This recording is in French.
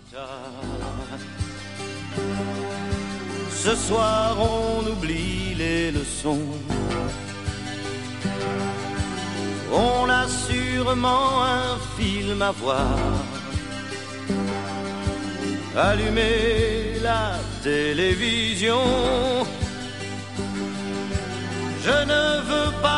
Ce soir on oublie les leçons. On a sûrement un film à voir. Allumez la télévision. Je ne veux pas